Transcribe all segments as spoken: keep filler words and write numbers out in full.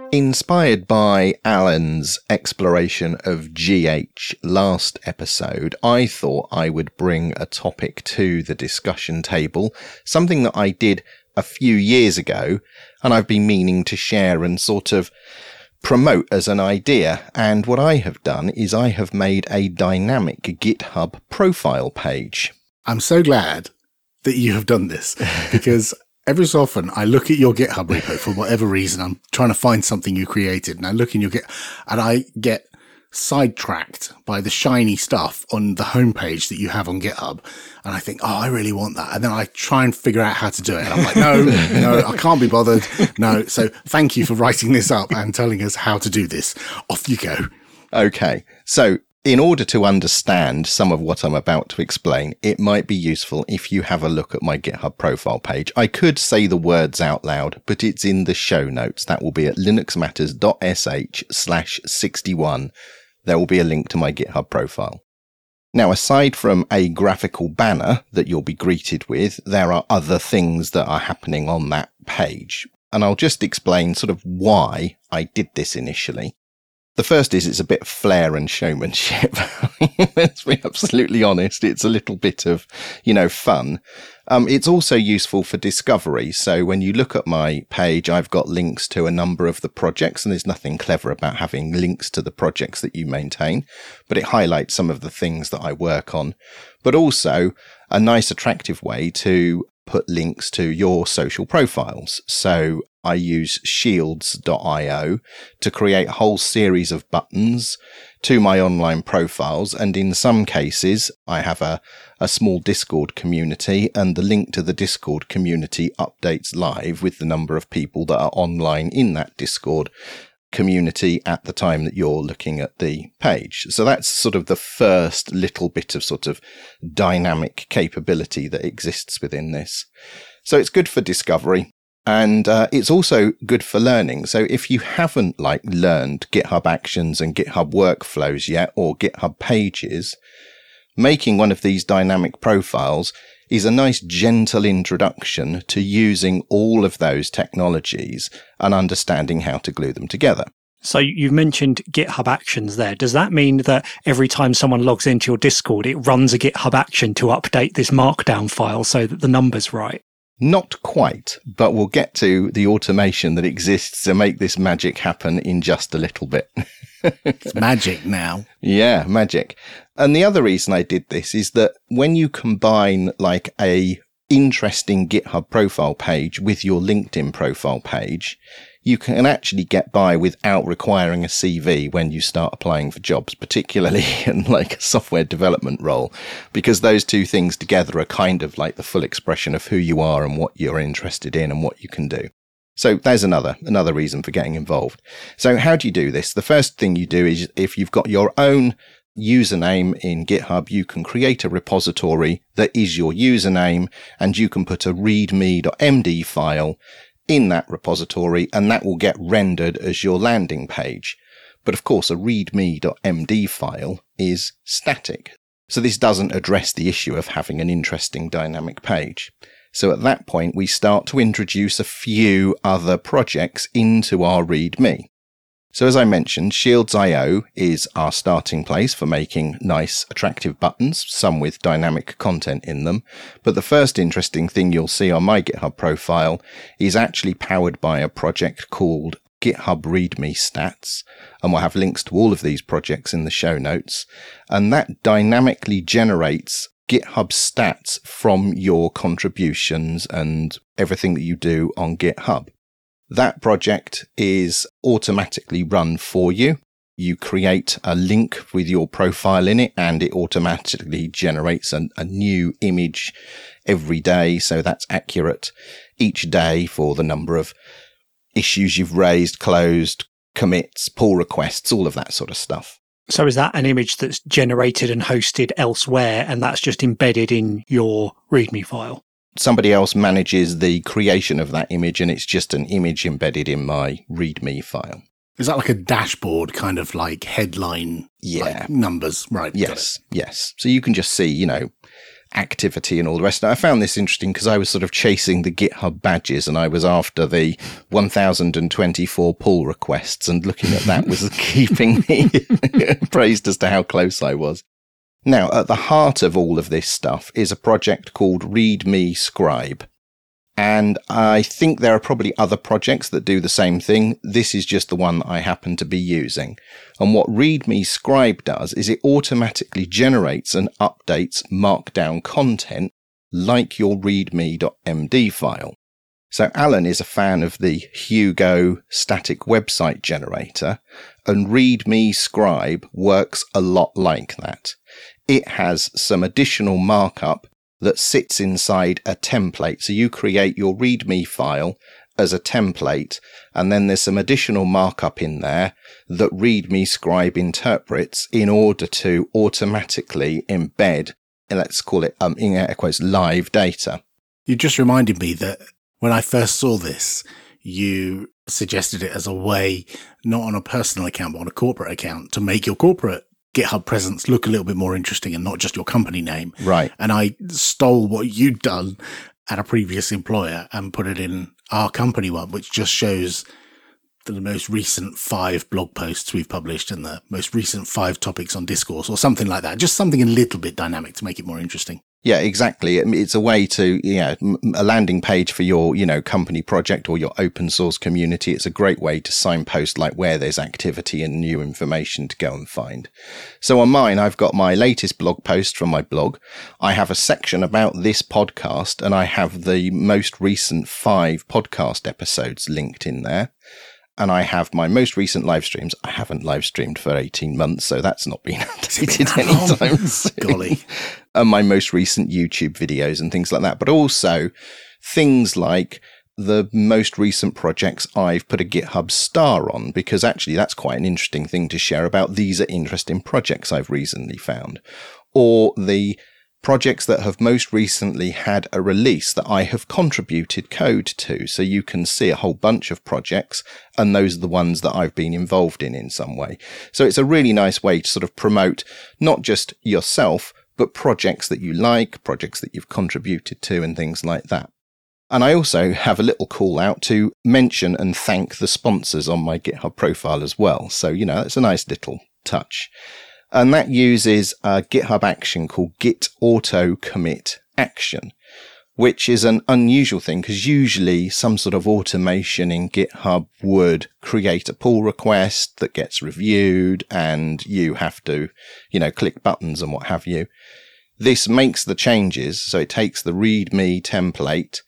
Inspired by Alan's exploration of G H last episode, I thought I would bring a topic to the discussion table, something that I did a few years ago, and I've been meaning to share and sort of promote as an idea. And what I have done is I have made a dynamic GitHub profile page. I'm so glad that you have done this, because every so often I look at your GitHub repo for whatever reason. I'm trying to find something you created, and I look in your Git and I get sidetracked by the shiny stuff on the homepage that you have on GitHub. And I think, oh, I really want that. And then I try and figure out how to do it. And I'm like, no, no, I can't be bothered. No. So thank you for writing this up and telling us how to do this. Off you go. Okay. So in order to understand some of what I'm about to explain, it might be useful if you have a look at my GitHub profile page. I could say the words out loud, but it's in the show notes. That will be at linuxmatters.sh slash 61. There will be a link to my GitHub profile. Now, aside from a graphical banner that you'll be greeted with, there are other things that are happening on that page. And I'll just explain sort of why I did this initially. The first is it's a bit of flair and showmanship. Let's be absolutely honest. It's a little bit of, you know, fun. Um, it's also useful for discovery. So when you look at my page, I've got links to a number of the projects, and there's nothing clever about having links to the projects that you maintain, but it highlights some of the things that I work on, but also a nice, attractive way to put links to your social profiles. So I use shields dot io to create a whole series of buttons to my online profiles. And in some cases, I have a, a small Discord community, and the link to the Discord community updates live with the number of people that are online in that Discord community at the time that you're looking at the page. So that's sort of the first little bit of sort of dynamic capability that exists within this. So it's good for discovery. And uh, it's also good for learning. So if you haven't like learned GitHub Actions and GitHub Workflows yet, or GitHub Pages, making one of these dynamic profiles is a nice gentle introduction to using all of those technologies and understanding how to glue them together. So you've mentioned GitHub Actions there. Does that mean that every time someone logs into your Discord, it runs a GitHub action to update this markdown file so that the number's right? Not quite, but we'll get to the automation that exists to make this magic happen in just a little bit. It's magic now. Yeah, magic. And the other reason I did this is that when you combine like a interesting GitHub profile page with your LinkedIn profile page, you can actually get by without requiring a C V when you start applying for jobs, particularly in like a software development role, because those two things together are kind of like the full expression of who you are and what you're interested in and what you can do. So there's another, another reason for getting involved. So how do you do this? The first thing you do is if you've got your own username in GitHub, you can create a repository that is your username, and you can put a readme.md file in that repository, and that will get rendered as your landing page. But of course, a readme.md file is static. So this doesn't address the issue of having an interesting dynamic page. So at that point, we start to introduce a few other projects into our readme. So as I mentioned, shields dot io is our starting place for making nice, attractive buttons, some with dynamic content in them. But the first interesting thing you'll see on my GitHub profile is actually powered by a project called GitHub README Stats. And we'll have links to all of these projects in the show notes. And that dynamically generates GitHub stats from your contributions and everything that you do on GitHub. That project is automatically run for you. You create a link with your profile in it, and it automatically generates a, a new image every day. So that's accurate each day for the number of issues you've raised, closed, commits, pull requests, all of that sort of stuff. So is that an image that's generated and hosted elsewhere, and that's just embedded in your README file? Somebody else manages the creation of that image, and it's just an image embedded in my README file. Is that like a dashboard kind of like headline yeah. like numbers? Right. Yes. Yes. So you can just see, you know, activity and all the rest. And I found this interesting because I was sort of chasing the GitHub badges and I was after the one thousand twenty-four pull requests, and looking at that was keeping me praised as to how close I was. Now, at the heart of all of this stuff is a project called README Scribe. And I think there are probably other projects that do the same thing. This is just the one that I happen to be using. And what README Scribe does is it automatically generates and updates markdown content like your readme.md file. So Alan is a fan of the Hugo static website generator, and README Scribe works a lot like that. It has some additional markup that sits inside a template. So you create your README file as a template, and then there's some additional markup in there that README Scribe interprets in order to automatically embed, let's call it, um, in air quotes, live data. You just reminded me that when I first saw this, you suggested it as a way, not on a personal account, but on a corporate account, to make your corporate GitHub presence look a little bit more interesting and not just your company name. Right. And I stole what you'd done at a previous employer and put it in our company one, which just shows the most recent five blog posts we've published and the most recent five topics on Discourse or something like that. Just something a little bit dynamic to make it more interesting. Yeah, exactly. It's a way to, you know, a landing page for your, you know, company project or your open source community. It's a great way to signpost like where there's activity and new information to go and find. So on mine, I've got my latest blog post from my blog. I have a section about this podcast, and I have the most recent five podcast episodes linked in there. And I have my most recent live streams. I haven't live streamed for eighteen months, so that's not been updated anytime soon. Golly. And my most recent YouTube videos and things like that. But also things like the most recent projects I've put a GitHub star on, because actually that's quite an interesting thing to share about. These are interesting projects I've recently found. Or the projects that have most recently had a release that I have contributed code to. So you can see a whole bunch of projects, and those are the ones that I've been involved in in some way. So it's a really nice way to sort of promote not just yourself, but projects that you like, projects that you've contributed to, and things like that. And I also have a little call out to mention and thank the sponsors on my GitHub profile as well. So, you know, it's a nice little touch. And that uses a GitHub action called Git Auto Commit Action, which is an unusual thing because usually some sort of automation in GitHub would create a pull request that gets reviewed and you have to, you know, click buttons and what have you. This makes the changes. So it takes the README template,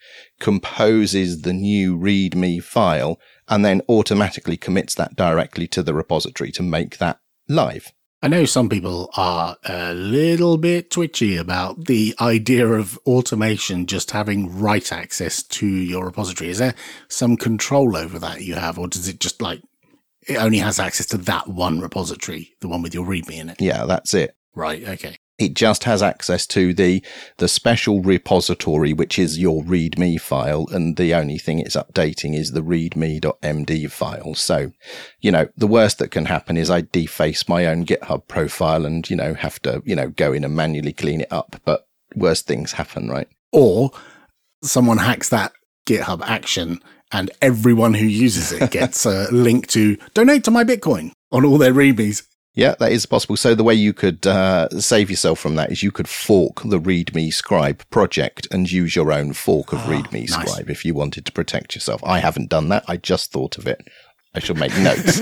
composes the new README file, and then automatically commits that directly to the repository to make that live. I know some people are a little bit twitchy about the idea of automation just having write access to your repository. Is there some control over that you have, or does it just like, it only has access to that one repository, the one with your README in it? Yeah, that's it. Right, okay. It just has access to the, the special repository, which is your README file. And the only thing it's updating is the readme.md file. So, you know, the worst that can happen is I deface my own GitHub profile and, you know, have to, you know, go in and manually clean it up. But worse things happen, right? Or someone hacks that GitHub action and everyone who uses it gets a link to donate to my Bitcoin on all their READMEs. Yeah, that is possible. So the way you could uh, save yourself from that is you could fork the README Scribe project and use your own fork of oh, README nice. Scribe if you wanted to protect yourself. I haven't done that. I just thought of it. I should make notes.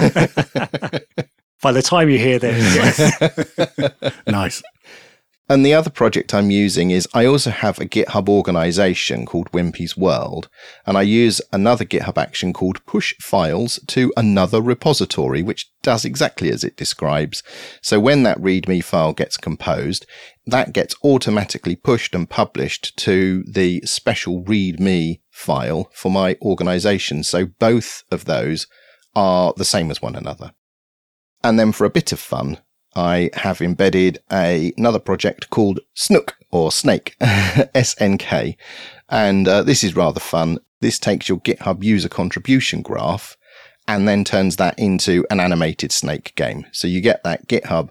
By the time you hear this. Nice. And the other project I'm using is I also have a GitHub organization called Wimpy's World, and I use another GitHub action called push files to another repository, which does exactly as it describes. So when that README file gets composed, that gets automatically pushed and published to the special README file for my organization. So both of those are the same as one another. And then for a bit of fun, I have embedded a, another project called Snook or Snake, S N K. And uh, this is rather fun. This takes your GitHub user contribution graph and then turns that into an animated snake game. So you get that GitHub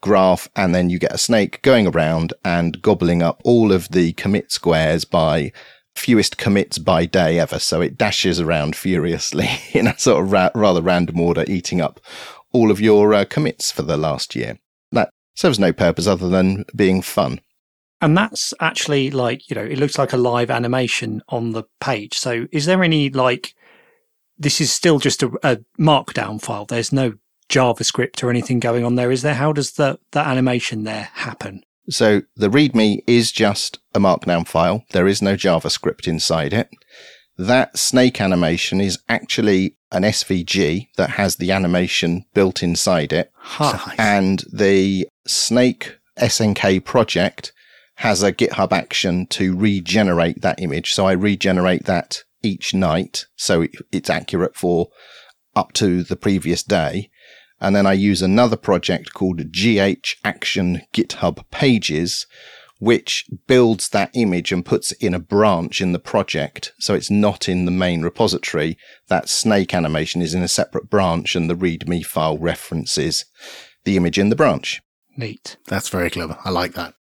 graph, and then you get a snake going around and gobbling up all of the commit squares by fewest commits by day ever. So it dashes around furiously in a sort of ra- rather random order, eating up all of your uh, commits for the last year. That serves no purpose other than being fun. And that's actually like, you know, it looks like a live animation on the page. So is there any like, this is still just a, a markdown file. There's no JavaScript or anything going on there, is there? How does the, the animation there happen? So the README is just a markdown file. There is no JavaScript inside it. That snake animation is actually an S V G that has the animation built inside it. Huh. And the Snake S N K project has a GitHub action to regenerate that image. So I regenerate that each night, so it's accurate for up to the previous day. And then I use another project called G H Action GitHub Pages, which builds that image and puts it in a branch in the project. So it's not in the main repository. That snake animation is in a separate branch, and the README file references the image in the branch. Neat. That's very clever. I like that.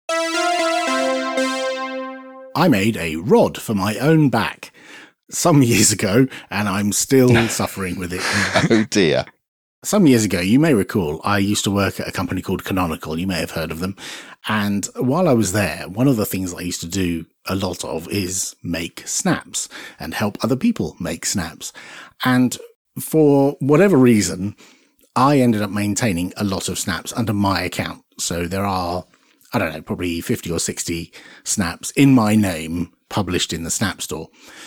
I made a rod for my own back some years ago, and I'm still suffering with it. Oh dear. Some years ago, you may recall, I used to work at a company called Canonical. You may have heard of them. And while I was there, one of the things I used to do a lot of is make snaps and help other people make snaps. And for whatever reason, I ended up maintaining a lot of snaps under my account. So there are, I don't know, probably fifty or sixty snaps in my name published in the Snap Store.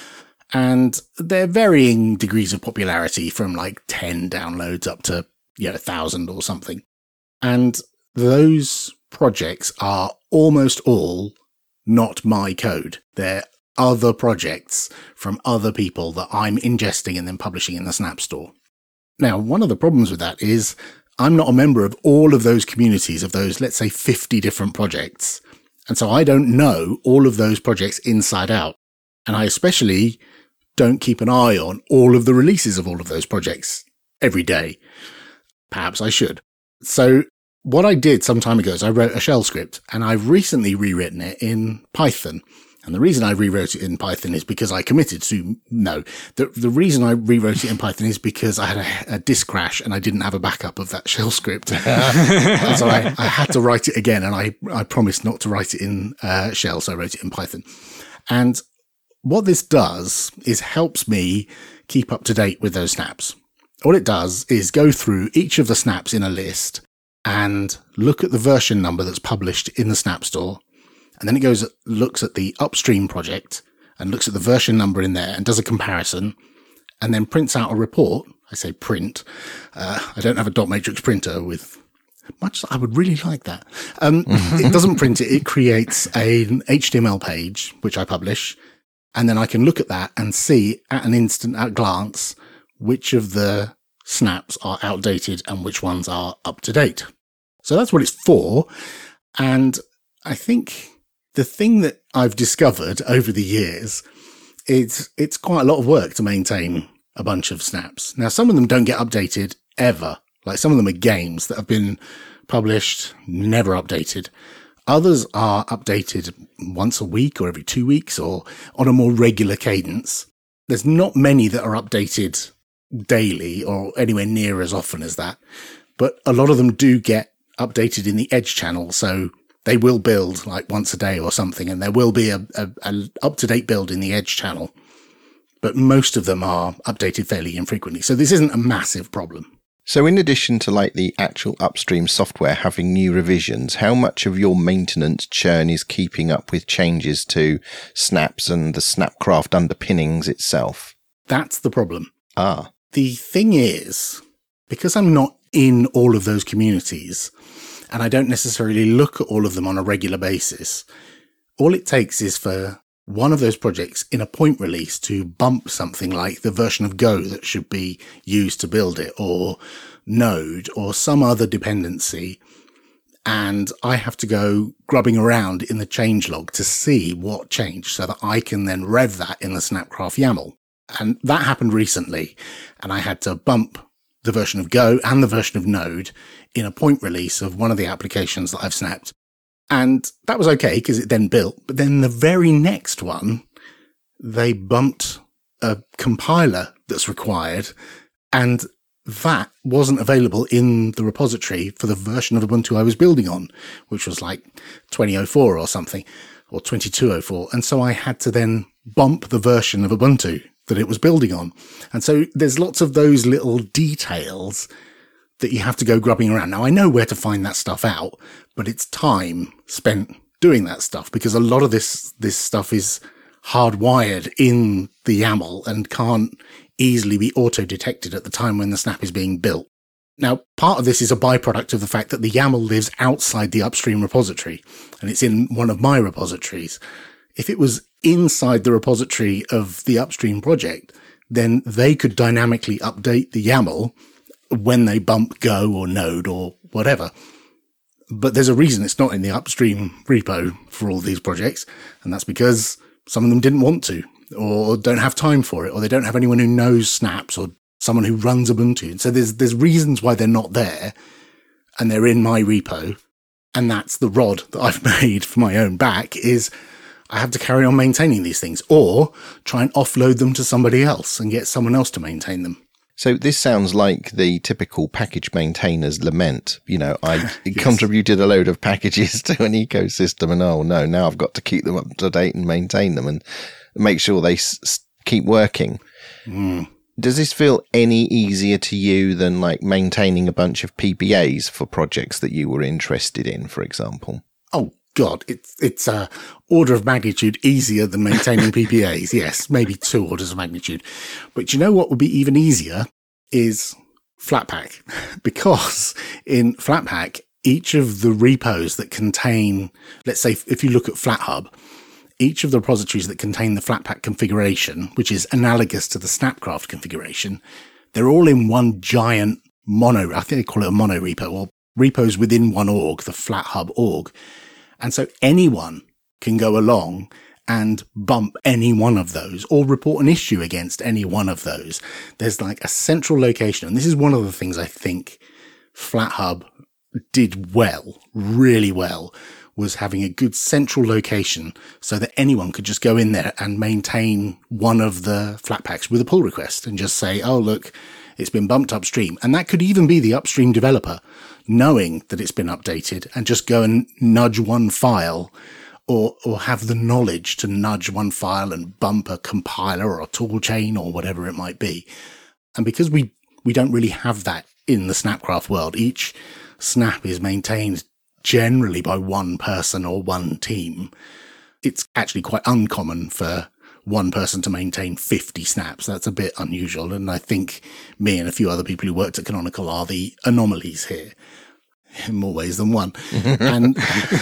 And they're varying degrees of popularity from like ten downloads up to, you know, a thousand or something. And those projects are almost all not my code. They're other projects from other people that I'm ingesting and then publishing in the Snap Store. Now, one of the problems with that is I'm not a member of all of those communities of those, let's say, fifty different projects. And so I don't know all of those projects inside out. And I especially don't keep an eye on all of the releases of all of those projects every day. Perhaps I should. So what I did some time ago is I wrote a shell script, and I've recently rewritten it in Python. And the reason I rewrote it in Python is because I committed to, no, the, the reason I rewrote it in Python is because I had a, a disk crash and I didn't have a backup of that shell script. And so I, I had to write it again, and I, I promised not to write it in uh, shell, so I wrote it in Python. And what this does is helps me keep up to date with those snaps. All it does is go through each of the snaps in a list and look at the version number that's published in the Snap Store. And then it goes, looks at the upstream project and looks at the version number in there and does a comparison, and then prints out a report. I say print. Uh, I don't have a dot matrix printer with much. I would really like that. Um, it doesn't print it. It creates an H T M L page, which I publish. And then I can look at that and see at an instant, at a glance, which of the snaps are outdated and which ones are up to date. So that's what it's for. And I think the thing that I've discovered over the years is it's quite a lot of work to maintain a bunch of snaps. Now, some of them don't get updated ever. Like some of them are games that have been published, never updated. Others are updated once a week or every two weeks or on a more regular cadence. There's not many that are updated daily or anywhere near as often as that, but a lot of them do get updated in the Edge channel. So they will build like once a day or something, and there will be a, a, a up-to-date build in the Edge channel, but most of them are updated fairly infrequently. So this isn't a massive problem. So in addition to like the actual upstream software having new revisions, how much of your maintenance churn is keeping up with changes to snaps and the Snapcraft underpinnings itself? That's the problem. Ah. The thing is, because I'm not in all of those communities and I don't necessarily look at all of them on a regular basis, all it takes is for one of those projects in a point release to bump something like the version of Go that should be used to build it, or Node, or some other dependency. And I have to go grubbing around in the changelog to see what changed so that I can then rev that in the Snapcraft YAML. And that happened recently. And I had to bump the version of Go and the version of Node in a point release of one of the applications that I've snapped. And that was okay because it then built. But then the very next one, they bumped a compiler that's required, and that wasn't available in the repository for the version of Ubuntu I was building on, which was like twenty oh four or something, or twenty-two oh four. And so I had to then bump the version of Ubuntu that it was building on. And so there's lots of those little details that you have to go grubbing around. Now, I know where to find that stuff out, but it's time spent doing that stuff because a lot of this, this stuff is hardwired in the YAML and can't easily be auto-detected at the time when the snap is being built. Now, part of this is a byproduct of the fact that the YAML lives outside the upstream repository, and it's in one of my repositories. If it was inside the repository of the upstream project, then they could dynamically update the YAML when they bump Go or Node or whatever. But there's a reason it's not in the upstream repo for all these projects, and that's because some of them didn't want to, or don't have time for it, or they don't have anyone who knows snaps, or someone who runs Ubuntu. And so there's there's reasons why they're not there, and they're in my repo. And that's the rod that I've made for my own back, is I have to carry on maintaining these things, or try and offload them to somebody else and get someone else to maintain them. So this sounds like the typical package maintainer's lament. You know, I Yes. contributed a load of packages to an ecosystem, and oh no, now I've got to keep them up to date and maintain them and make sure they s- s- keep working. Mm. Does this feel any easier to you than like maintaining a bunch of P P As for projects that you were interested in, for example? Oh, God, it's it's a order of magnitude easier than maintaining P P As. Yes, maybe two orders of magnitude. But you know what would be even easier is Flatpak. Because in Flatpak, each of the repos that contain, let's say if you look at FlatHub, each of the repositories that contain the Flatpak configuration, which is analogous to the Snapcraft configuration, they're all in one giant mono, I think they call it a mono repo, or repos within one org, the FlatHub org. And so anyone can go along and bump any one of those or report an issue against any one of those. There's like a central location. And this is one of the things I think FlatHub did well, really well, was having a good central location so that anyone could just go in there and maintain one of the Flatpaks with a pull request and just say, oh, look, it's been bumped upstream. And that could even be the upstream developer knowing that it's been updated and just go and nudge one file or, or have the knowledge to nudge one file and bump a compiler or a tool chain or whatever it might be. And because we, we don't really have that in the Snapcraft world, each snap is maintained generally by one person or one team. It's actually quite uncommon for one person to maintain fifty snaps. That's a bit unusual. And I think me and a few other people who worked at Canonical are the anomalies here in more ways than one. and,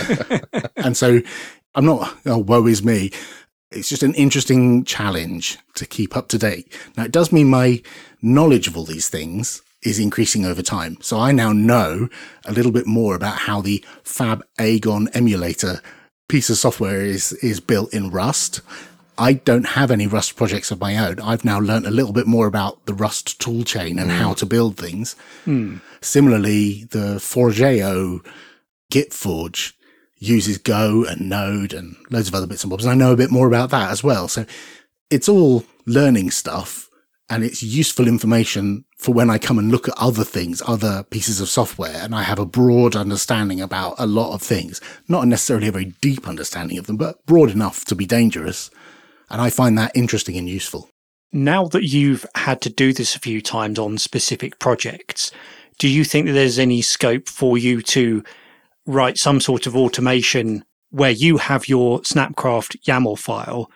and so I'm not, oh, woe is me. It's just an interesting challenge to keep up to date. Now, it does mean my knowledge of all these things is increasing over time. So I now know a little bit more about how the Fab Agon emulator piece of software is, is built in Rust. I don't have any Rust projects of my own. I've now learned a little bit more about the Rust toolchain and mm. how to build things. Mm. Similarly, the Forgeo GitForge uses Go and Node and loads of other bits and bobs. And I know a bit more about that as well. So it's all learning stuff, and it's useful information for when I come and look at other things, other pieces of software, and I have a broad understanding about a lot of things. Not necessarily a very deep understanding of them, but broad enough to be dangerous. And I find that interesting and useful. Now that you've had to do this a few times on specific projects, do you think that there's any scope for you to write some sort of automation where you have your Snapcraft YAML file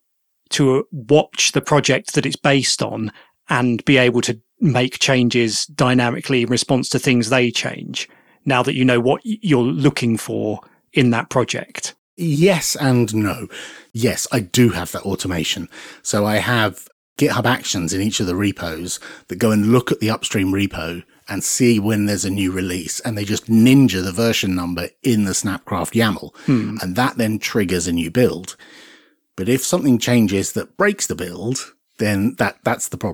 to watch the project that it's based on and be able to make changes dynamically in response to things they change, now that you know what you're looking for in that project? Yes and no. Yes, I do have that automation. So I have GitHub Actions in each of the repos that go and look at the upstream repo and see when there's a new release, and they just ninja the version number in the Snapcraft YAML. Hmm. And that then triggers a new build. But if something changes that breaks the build, then that, that's the problem.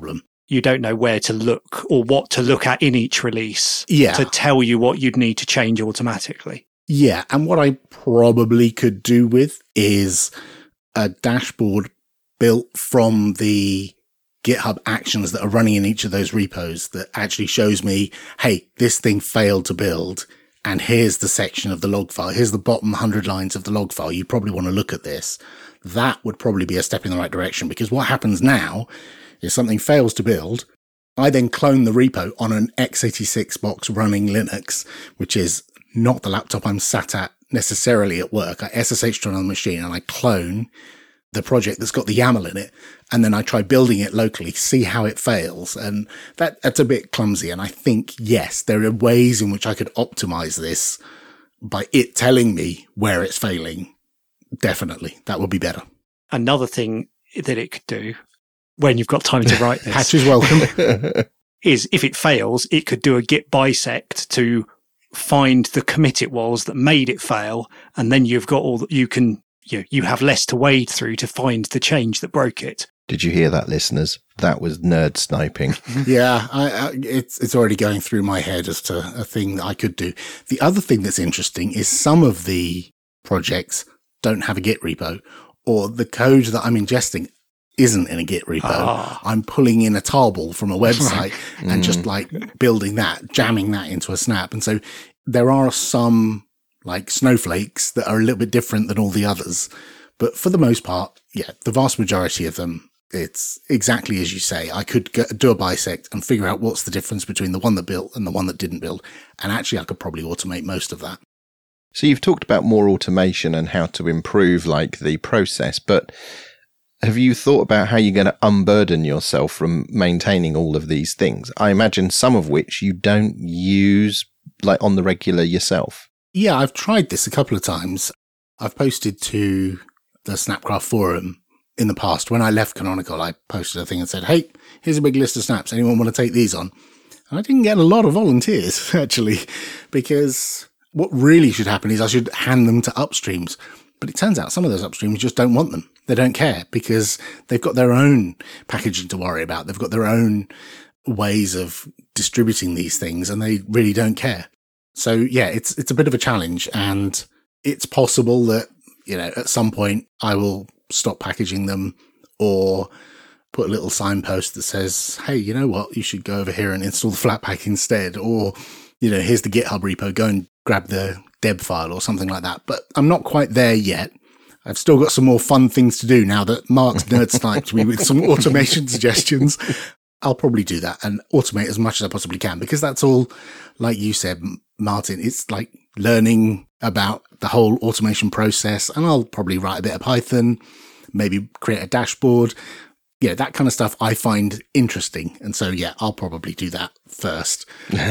you don't know where to look or what to look at in each release Yeah. to tell you what you'd need to change automatically. Yeah, and what I probably could do with is a dashboard built from the GitHub actions that are running in each of those repos that actually shows me, hey, this thing failed to build, and here's the section of the log file. Here's the bottom one hundred lines of the log file. You probably want to look at this. That would probably be a step in the right direction, because what happens now is something fails to build. I then clone the repo on an x eighty-six box running Linux, which is not the laptop I'm sat at necessarily at work. I S S H to another machine and I clone the project that's got the YAML in it. And then I try building it locally, see how it fails. And that that's a bit clumsy. And I think, yes, there are ways in which I could optimize this by it telling me where it's failing. Definitely. That would be better. Another thing that it could do when you've got time to write this Patch is welcome. is if it fails, it could do a git bisect to find the commit it was that made it fail. And then you've got all that you can, you know, you have less to wade through to find the change that broke it. Did you hear that, listeners? That was nerd sniping. Yeah, I, I, it's it's already going through my head as to a thing that I could do. The other thing that's interesting is some of the projects don't have a Git repo, or the code that I'm ingesting isn't in a Git repo. Ah. I'm pulling in a tarball from a website and Mm. just like building that, jamming that into a snap. And so there are some like snowflakes that are a little bit different than all the others. But for the most part, yeah, the vast majority of them, it's exactly as you say. I could go, do a bisect and figure out what's the difference between the one that built and the one that didn't build. And actually, I could probably automate most of that. So you've talked about more automation and how to improve like the process, but have you thought about how you're going to unburden yourself from maintaining all of these things? I imagine some of which you don't use like on the regular yourself. Yeah, I've tried this a couple of times. I've posted to the Snapcraft forum in the past. When I left Canonical, I posted a thing and said, hey, here's a big list of snaps. Anyone want to take these on? And I didn't get a lot of volunteers, actually, because what really should happen is I should hand them to upstreams. But it turns out some of those upstreams just don't want them. They don't care because they've got their own packaging to worry about. They've got their own ways of distributing these things and they really don't care. So yeah, it's, it's a bit of a challenge, and it's possible that, you know, at some point I will stop packaging them or put a little signpost that says, hey, you know what? You should go over here and install the Flatpak instead. Or, you know, here's the GitHub repo. Go and grab the deb file or something like that. But I'm not quite there yet. I've still got some more fun things to do now that Mark's nerd sniped me with some automation suggestions. I'll probably do that and automate as much as I possibly can, because that's all, like you said, Martin, it's like learning about the whole automation process. And I'll probably write a bit of Python, maybe create a dashboard. Yeah, that kind of stuff I find interesting. And so, yeah, I'll probably do that first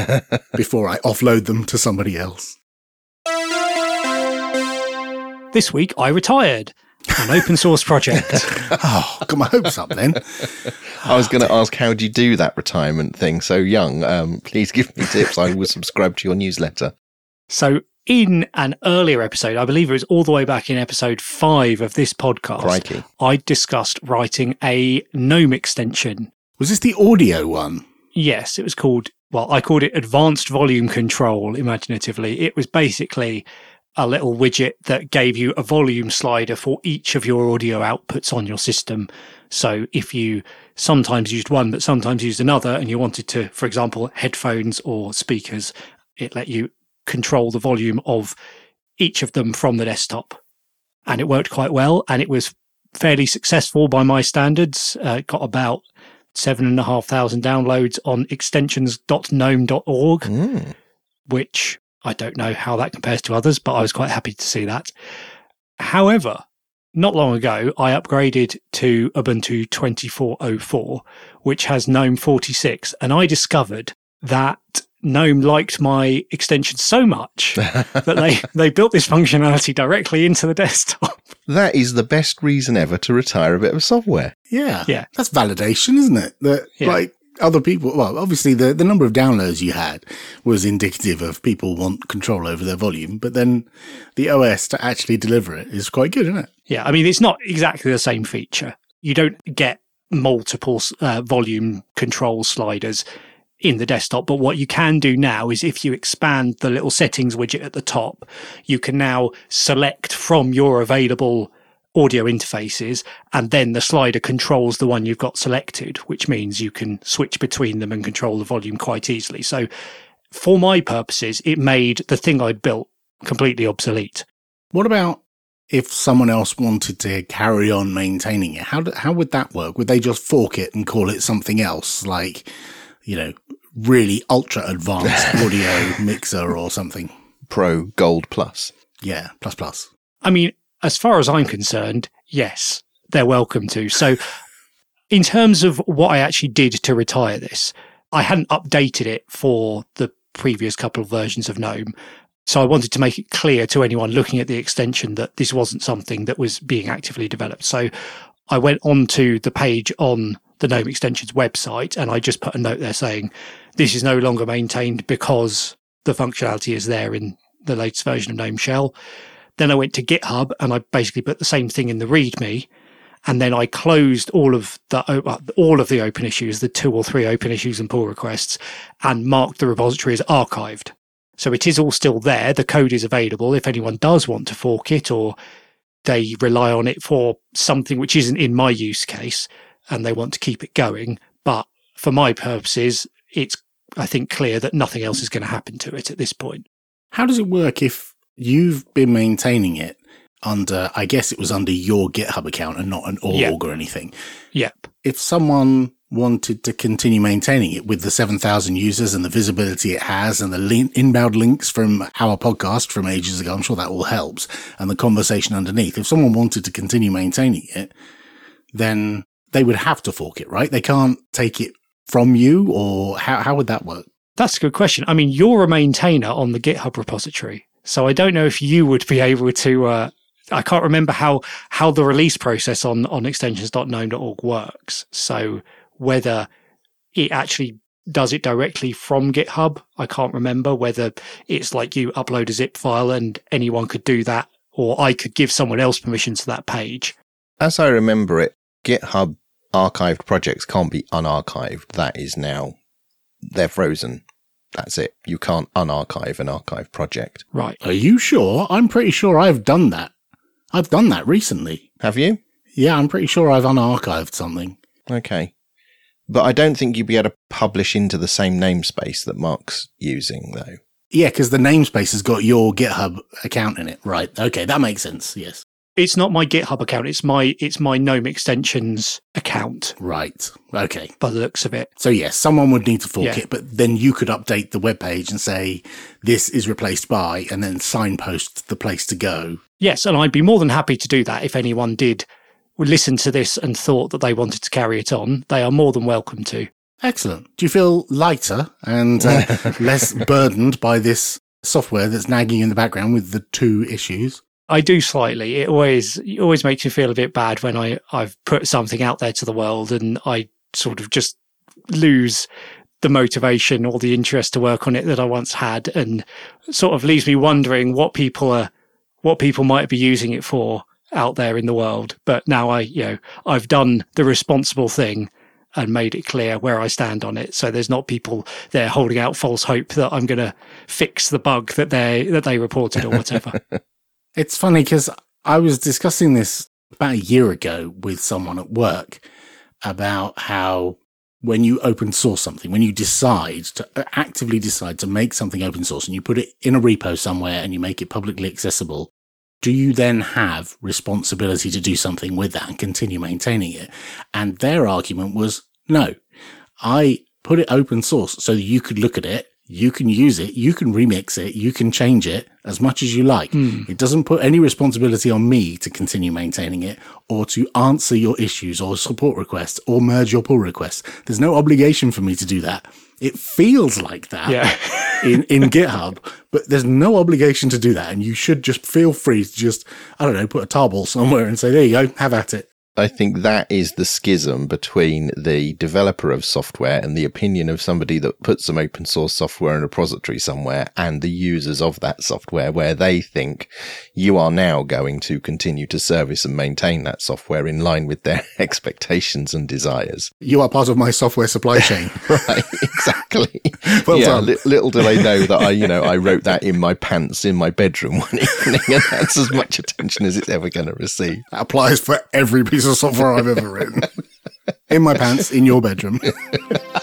before I offload them to somebody else. This week, I retired an open source project. Oh, got my hopes up then. I was going to ask, how do you do that retirement thing so young? Um, please give me tips. I will subscribe to your newsletter. So in an earlier episode, I believe it was all the way back in episode five of this podcast, Crikey. I discussed writing a GNOME extension. Was this the audio one? Yes, it was called, well, I called it Advanced Volume Control, imaginatively. It was basically a little widget that gave you a volume slider for each of your audio outputs on your system. So if you sometimes used one, but sometimes used another, and you wanted to, for example, headphones or speakers, it let you control the volume of each of them from the desktop. And it worked quite well, and it was fairly successful by my standards. Uh, it got about seven and a half thousand downloads on extensions dot gnome dot org, Mm. which I don't know how that compares to others, but I was quite happy to see that. However, not long ago, I upgraded to Ubuntu twenty-four oh four, which has GNOME forty-six, and I discovered that GNOME liked my extension so much that they, they built this functionality directly into the desktop. That is the best reason ever to retire a bit of software. Yeah. Yeah. That's validation, isn't it? That Yeah. like other people, well, obviously the, the number of downloads you had was indicative of people want control over their volume, but then the O S to actually deliver it is quite good, isn't it? Yeah, I mean, it's not exactly the same feature. You don't get multiple uh, volume control sliders in the desktop. But what you can do now is if you expand the little settings widget at the top, you can now select from your available audio interfaces, and then the slider controls the one you've got selected, which means you can switch between them and control the volume quite easily. So for my purposes, it made the thing I'd built completely obsolete. What about if someone else wanted to carry on maintaining it? How do, how would that work? Would they just fork it and call it something else, like, you know, really ultra advanced audio mixer or something? Pro Gold Plus. Yeah, plus plus. I mean, as far as I'm concerned, yes, they're welcome to. So in terms of what I actually did to retire this, I hadn't updated it for the previous couple of versions of GNOME. So I wanted to make it clear to anyone looking at the extension that this wasn't something that was being actively developed. So I went onto the page on the GNOME extension's website and I just put a note there saying, this is no longer maintained because the functionality is there in the latest version of GNOME Shell. Then I went to GitHub and I basically put the same thing in the README. And then I closed all of the all of the open issues, the two or three open issues and pull requests, and marked the repository as archived. So it is all still there. The code is available if anyone does want to fork it or they rely on it for something which isn't in my use case and they want to keep it going. But for my purposes, it's, I think, clear that nothing else is going to happen to it at this point. How does it work if you've been maintaining it under, I guess it was under your GitHub account and not an org yep. or anything? Yep. If someone wanted to continue maintaining it with the seven thousand users and the visibility it has and the link, inbound links from our podcast from ages ago, I'm sure that all helps, and the conversation underneath. If someone wanted to continue maintaining it, then they would have to fork it, right? They can't take it from you, or how, how would that work? That's a good question. I mean, you're a maintainer on the GitHub repository, so I don't know if you would be able to, uh, I can't remember how, how the release process on, on extensions dot gnome dot org works. So whether it actually does it directly from GitHub, I can't remember whether it's like you upload a zip file and anyone could do that, or I could give someone else permission to that page. As I remember it, GitHub archived projects can't be unarchived. That is now, they're frozen. That's it. You can't unarchive an archive project. Right. Are you sure? I'm pretty sure I've done that. I've done that recently. Have you? Yeah, I'm pretty sure I've unarchived something. Okay. But I don't think you'd be able to publish into the same namespace that Mark's using, though. Yeah, because the namespace has got your GitHub account in it. Right. Okay, that makes sense. Yes. It's not my GitHub account. It's my it's my GNOME extensions account. Right. Okay. By the looks of it. So yes, someone would need to fork yeah. it, but then you could update the webpage and say this is replaced by, and then signpost the place to go. Yes, and I'd be more than happy to do that if anyone did listen to this and thought that they wanted to carry it on. They are more than welcome to. Excellent. Do you feel lighter and uh, less burdened by this software that's nagging in the background with the two issues? I do slightly. It always it always makes me feel a bit bad when I, I've put something out there to the world and I sort of just lose the motivation or the interest to work on it that I once had, and sort of leaves me wondering what people are, what people might be using it for out there in the world. But now I, you know, I've done the responsible thing and made it clear where I stand on it. So there's not people there holding out false hope that I'm going to fix the bug that they, that they reported or whatever. It's funny because I was discussing this about a year ago with someone at work about how when you open source something, when you decide to actively decide to make something open source and you put it in a repo somewhere and you make it publicly accessible, do you then have responsibility to do something with that and continue maintaining it? And their argument was, no, I put it open source so that you could look at it. You can use it, you can remix it, you can change it as much as you like. Mm. It doesn't put any responsibility on me to continue maintaining it or to answer your issues or support requests or merge your pull requests. There's no obligation for me to do that. It feels like that yeah. in, in GitHub, but there's no obligation to do that. And you should just feel free to just, I don't know, put a tarball somewhere and say, there you go, have at it. I think that is the schism between the developer of software and the opinion of somebody that puts some open source software in a repository somewhere and the users of that software, where they think you are now going to continue to service and maintain that software in line with their expectations and desires. You are part of my software supply chain. Right, exactly. Well yeah, done. Li- little do they know that I, you know, I wrote that in my pants in my bedroom one evening, and that's as much attention as it's ever going to receive. That applies for every piece of software I've ever written. In my pants, in your bedroom.